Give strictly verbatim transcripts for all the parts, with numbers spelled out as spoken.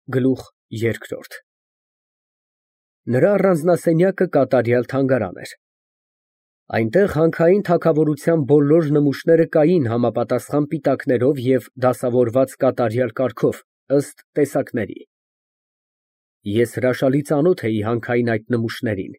Գլուխ երկրորդ Նրա առանձնասենյակը կատարյալ թանգարան էր։ Այնտեղ հանքային թագավորության բոլոր նմուշները կային համապատասխան պիտակներով և դասավորված կատարյալ կարգով, ըստ տեսակների։ Ես հրաշալի ծանոթ էի հանքային այդ նմուշներին։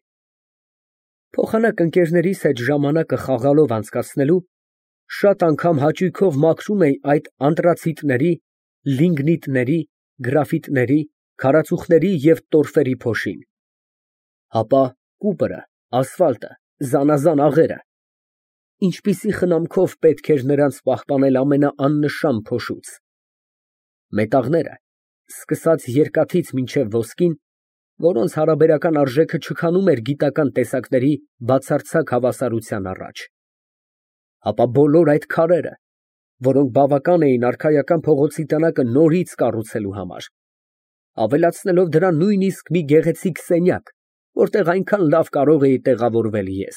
Փոխանակ ընկերներիս հետ ժամանակը խաղալով անցկացնելու շատ անգամ հաճույքով մաքրում էի այդ անտրացիտների, լինգնիտների, գրաֆիտների, քարածուխների և տորֆերի փոշին։ Հապա կուպրը, ասֆալտը, զանազան աղերը… Ինչպիսի խնամքով պետք էր նրանց պահպանել ամենաաննշան փոշուց։ Մետաղները, սկսած երկաթից մինչև ոսկին, որոնց հարաբերական արժեքը չքանում էր գիտական տեսակների բացարձակ հավասարության առաջ։ Հապա բոլոր այդ քարերը, որոնք բավական էին արքայական փողոցի տնակը նորից կառուցելու համար, ավելացնելով դրան նույնիսկ մի գեղեցիկ սենյակ, որտեղ այնքան լավ կարող էի տեղավորվել ես։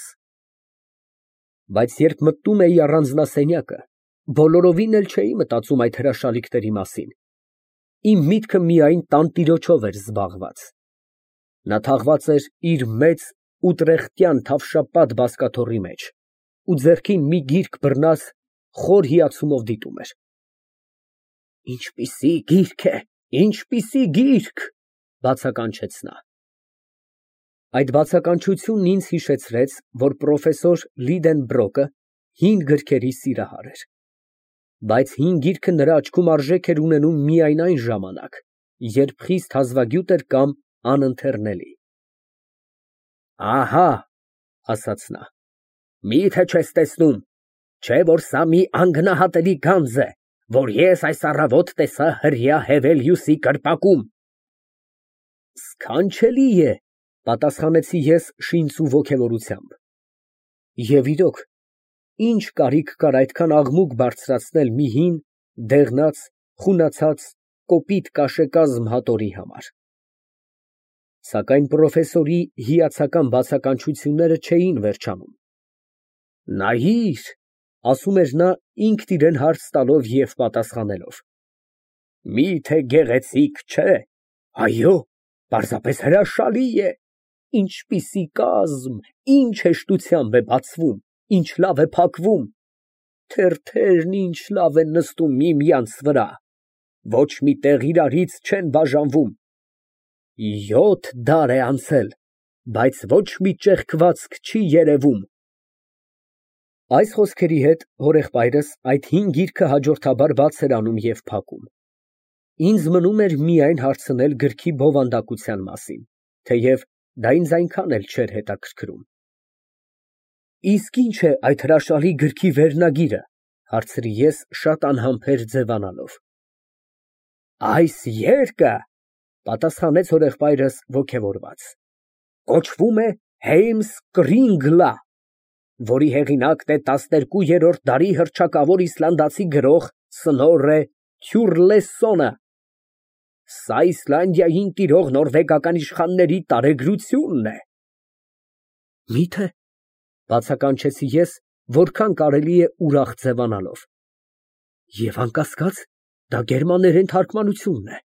Բայց երբ մտնում էի առանձնասենյակը, բոլորովին էլ չէի մտածում այդ հրաշալիքների մասին։ Իմ միտքը միայն տանտիրոջով էր զբաղված։ Նա թաղված էր իր մեծ ուտրեխտյան թավշապատ բազկաթոռի մեջ ու ձեռքին մի գիրք բռնած խոր հիացումով դիտում էր։ «Ինչպիսի գիրք է, ինչպիսի գիրք», բացականչեց նա։ Այդ բացականչությունն ինձ հիշեցրեց, որ պրոֆեսոր Լիդենբրոկը հին գրքերի սիրահար էր։ Բայց հին գիրքը նրա աչքում արժեք էր ունենում միայն այն ժամանակ, երբ խիստ հազվագյուտ էր կամ անընթեռնելի։ «Ահա», ասաց նա, «մի՞թե չես տեսնում, չէ՞ որ սա մի անգնահատելի գանձ է, որ ես այս առավոտ տեսա հրեա Հևելիուսի կրպակում»։ «Սքանչելի է», պատասխանեցի ես շինծու ոգևորությամբ։ Եվ իրոք, ի՞նչ կարիք կար այդքան աղմուկ բարձրացնել մի հին, դեղնած, խունացած, կոպիտ կաշեկազմ հատորի համար։ Սակայն պրոֆեսորի հիացական բացականչությունները չէին վերջանում։ «Նայիր», ասում էր նա ինքն իրան հարց տալով և պատասխանելով, «մի՞թե գեղեցիկ չէ։ Այո, պարզապես հրաշալի է։ Ինչպիսի կազմ, ինչ հեշտությամբ է բացվում, ինչ լավ է փակվում, թերթերն ինչ լավ են նստում միմյանց վրա, ոչ մի տեղ իրարից չեն բաժանվում։ Յոթ դար է անցել, բայց ոչ մի ճեղքվածք չի երևում»։ Այս խոսքերի հետ հորեղբայրս այդ հին գիրքը հաջորդաբար բաց էր անում և փակում։ Ինձ մնում էր միայն հարցնել գրքի բովանդակության մասին, թեև դա ինձ այնքան էլ չէր հետաքրքրում։ «Իսկ ի՞նչ է այդ հրաշալի գրքի վերնագիրը», հարցրի ես շատ անհամբեր ձևանալով։ «Այս երգը», պատասխանեց հորեղբայրս ոգևորված, «կոչվում է Հեյմսկրինգլա, որի հեղինակն է տասներկուերորդ դարի հռչակավոր իսլանդացի գրող Սնորրե Թյուրլեսոնը։ Սա Իսլանդիային տիրող նորվեգական իշխանների տարեգրությունն է»։ «Մի՞թե», բացականչեցի ես, որքան կարելի է ուրախ ձևանալով։ «Եվ անկասկած, դա գերմաներեն թարգմանությունն է»։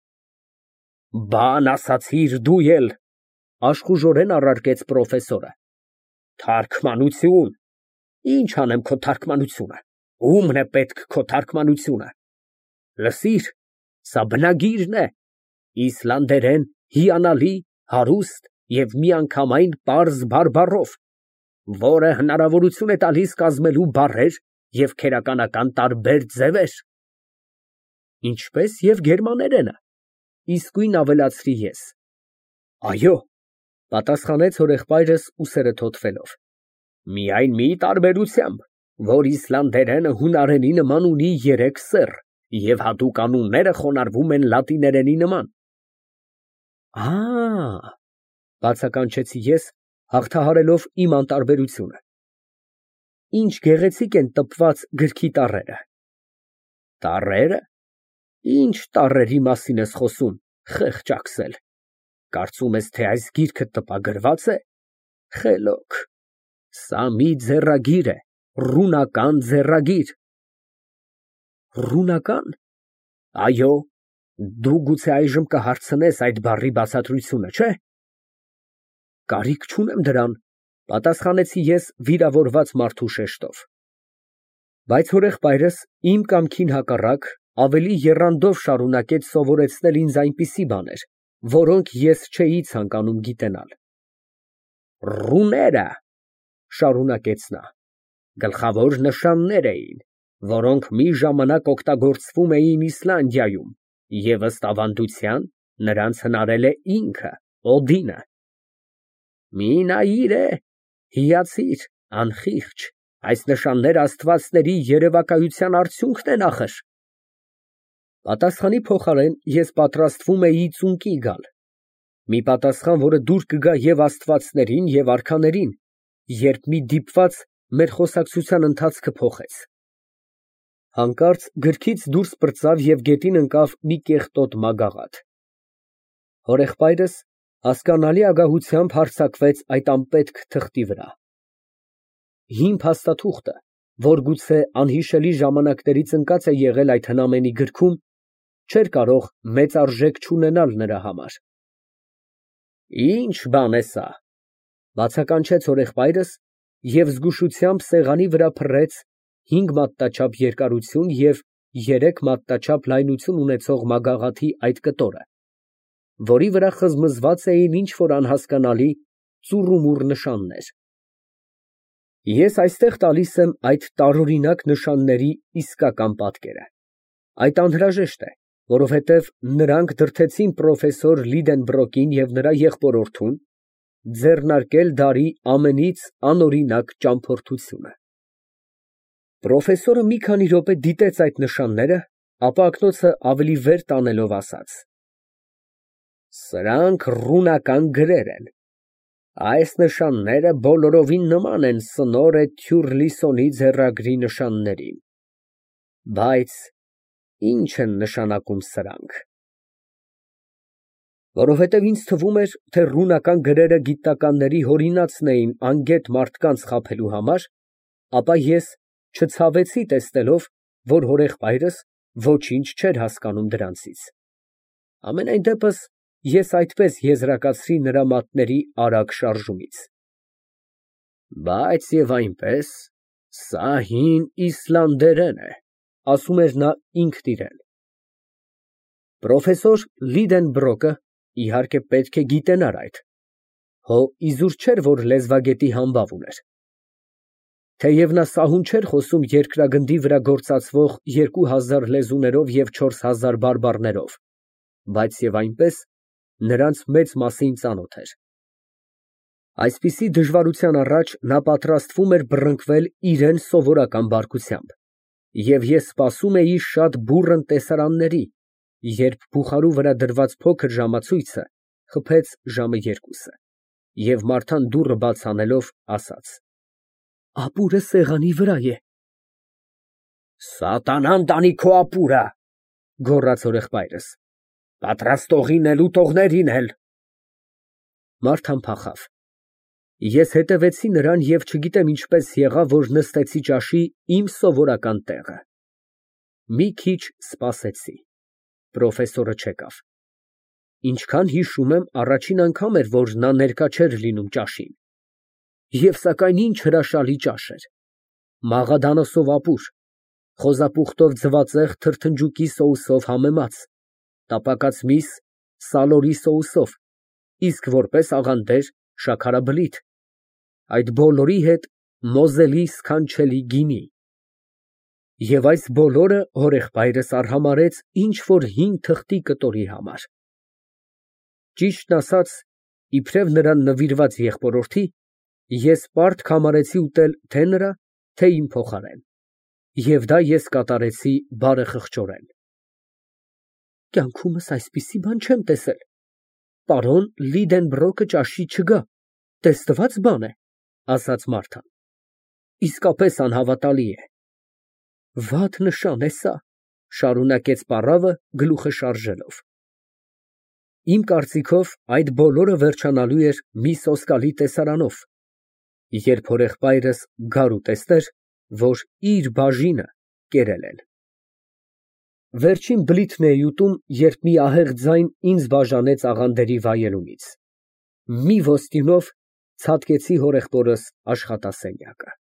«Բան ասացիր դու էլ», աշխուժորեն առարկեց պրոֆեսորը։ «Թարգմանություն, ի՞նչ անեմ քո թարգմանությունը, ո՞ւմն է պետք քո թարգմանությունը։ Լսիր, սա բնագիրն է, իսլանդերեն հիանալի, հարուստ և միանգամայն պարզ բարբառով, որը հնարավորություն է տալիս կազմելու բառեր և քերականական տարբեր ձևեր»։ «Ինչպես և գերմաներենը», իսկույն ավելացրի ես։ «Այո», պատասխանեց հորեղբայրս ուսերը թոթվելով, «միայն մի տարբերությամբ, որ իսլանդերենը հունարենի նման ունի երեք սեռ և հատուկ անունները խոնարհվում են լատիներենի նման»։ «Ա՜», բացականչեցի ես, հաղթահարելով իմ անտարբերությունը։ «Ինչ գեղեցիկ են տպված գրքի տառերը»։ «Տառե՞րը, ի՞նչ տառերի մասին ես խոսում, խեղճ աքսել, կարծում ես, թե այս գիրքը տպագրվա՞ծ է։ Խելոք, սա մի ձեռագիր է, ռունական ձեռագիր»։ «Ռունական»։ «Այո, Դու գուցե այժմ կհարցնես այդ բառի բացատրությունը, չէ՞։ Կարիք չունեմ դրան, պատասխանեցի ես վիրավորված մարդու շեշտով։ Բայց հորեղբայրս իմ կամքին հակառակ ավելի եռանդով շարունակեց սովորեցնել ինձ այնպիսի բաներ, որոնք ես չէի ցանկանում գիտենալ։ Ռուները, շարունակեց նա, գլխավոր նշաններ էին, որոնք մի ժամանակ օգտագործվում էին Իսլանդիայում, և ըստ ավանդության, նրանց հնարել է ինքը, Օդինը։ Մի նայիր է, հիացիր, անխիղճ, այս նշանները աստվածների երևակայության արդյունքն են ախր։ Պատասխանի փոխարեն ես պատրաստվում էի ծունկի գալ, մի պատասխան, որը դուր կգա և աստվածներին, և արքաներին, երբ մի դիպված մեր խոսակցության ընթացքը փոխեց։ Հանկարծ գրքից դուրս պրծավ և գետին ընկավ մի կեղտոտ մագաղաթ։ Հորեղբայրս հասկանալի ագահությամբ հարձակվեց այդ անպետք թղթի վրա։ Հին փաստաթուղթը, որ գուցե անհիշելի ժամանակներից ընկած է եղել այդ հնամենի գրքում, չէր կարող մեծ արժեք չունենալ նրա համար։ Ի՞նչ բան է սա, բացականչեց հորեղբայրս և զգուշությամբ սեղանի վրա փռեց հինգ մատնաչափ երկարություն և երեք մատնաչափ լայնություն ունեցող մագաղաթի այդ կտորը, որի վրա խզմզված էին ինչ֊որ անհասկանալի ծուռումուռ նշաններ։ Ես այստեղ տալիս եմ այդ տարօրինակ նշանների իսկական պատկերը։ Այդ անհրաժեշտ է, որովհետև նրանք դրդեցին պրոֆեսոր Լիդենբրոկին և նրա եղբորորդուն ձեռնարկել դարի ամենից անօրինակ ճամփորդությունը։ Պրոֆեսորը մի քանի րոպե դիտեց այդ նշանները, ապա ակնոցը ավելի վեր տանելով ասաց. Սրանք ռունական գրեր են։ Այս նշանները բոլորովին նման են Սնորե Թյուռլիսոնի ձեռագրի նշաններին։ Բայց ի՞նչ են նշանակում սրանք։ Որովհետև ինձ թվում էր, թե ռունական գրերը գիտնականների հորինածն էին անգետ մարդկանց խաբելու համար, ապա ես չցավեցի տեսնելով, որ հորեղբայրս ոչինչ չէր հասկանում դրանցից։ Համենայն դեպս ես այդպես եզրակացրի նրա մատների արագ շարժումից։ Բայց և այնպես, սա հին իսլանդերեն է, ասում էր նա ինքն իրեն։ Պրոֆեսոր Լիդենբրոկը, իհարկե, պետք է գիտենար այդ, հո իզուր չէր, որ լեզվագետի համբավ ուներ։ Թեև նա սահուն չէր խոսում երկրագնդի վրա գործածվող երկու հազար լեզուներով և չորս հազար բարբառներով, բայց և այնպես նրանց մեծ մասին ծանոթ էր։ Այսպիսի դժվարության առաջ նա պատրաստվում էր բռնկվել իրան սովորական բարկությամբ, և ես սպասում էի շատ բուռն տեսարանների, երբ բուխարու վրա դրված փոքր ժամացույցը խփեց ժամը երկուսը, և մարդան դուռը բաց անելով, ասաց. Ապուրը սեղանի վրա է։ Սատանան տանի քո ապուրը, գոռաց հորեղբայրս, պատրաստողին էլ, ուտողներին էլ։ Մարդան փախավ։ Ես հետևեցի նրան և չգիտեմ ինչպես եղավ, որ նստեցի ճաշի իմ սովորական տեղը։ Մի քիչ սպասեցի, պրոֆեսորը չեկավ։ Ինչքան հիշում եմ, առաջին անգամ էր, որ նա ներկա չէր լինում ճաշին։ Եվ սակայն ինչ հրաշալի ճաշ էր։ Մաղադանոսով ապուր, խոզապուխտով ձվածեղ թրթնջուկի սոուսով համեմած, տապակած միս սալորի սոուսով, իսկ որպես աղանդեր շաքարաբլիթ, այդ բոլորի հետ մոզելի սքանչելի գինի։ Եվ այս բոլորը հորեղբայրս արհամարհեց ինչ֊որ հին թղթի կտորի համար։ Ճիշտն ասած, իբրև նրան նվիրված եղբորորդի, ես պարտք համարեցի ուտել թե նրա, թե իմ փոխարեն, և դա ես կատարեցի բարեխղճորեն։ Կյանքումս այսպիսի բան չեմ տեսել, պարոն Լիդենբրոկը ճաշի չգա, տեսնված բան է, ասաց Մարթան, իսկապես անհավատալի է։ Վատ նշան է սա, շարունակեց պառավը գլուխը շարժելով։ Իմ կարծիքով այդ բոլորը վերջանալու էր մի սոսկալի տեսարանով, երբ հորեղբայրս գար ուտեստներ, որ իր բաժինը կերել են։ Վերջին բլիթն էի ուտում, երբ մի ահեղ ձայն ինձ բաժանեց աղանդերի վայելումից։ Մի ոսկինով ցատկեցի հորեղբորս աշխատասենյակը։